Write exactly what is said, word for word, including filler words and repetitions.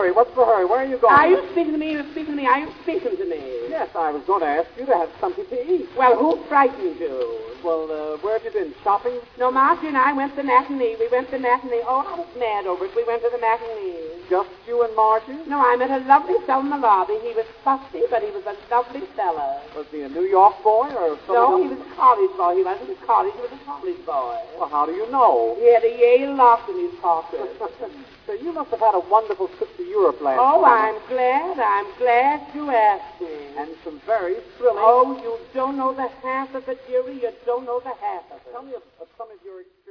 hurry? What's the hurry? Where are you going? Are you speaking to me? Are you speaking to me? Are you speaking to me? Yes, I was going to ask you to have something to eat. Well, who frightened you? Well, uh, where have you been? Shopping? No, Margie and I went to the matinee. We went to the matinee. Oh, I was mad over it. We went to the matinee. Just you and Margie? No, I met a lovely fellow in the lobby. He was fussy, but he was a lovely fellow. Was he a New York boy or something? No, else? he was a college boy. He wasn't a college. He was a college boy. Well, how do you know? He had a Yale lock in his pocket. So you must have had a wonderful trip to Europe last Oh, summer. I'm glad. I'm glad you asked me. And some very thrilling... Oh, you don't know the half of it, dearie. You don't know the half of it. Tell me of, of some of your...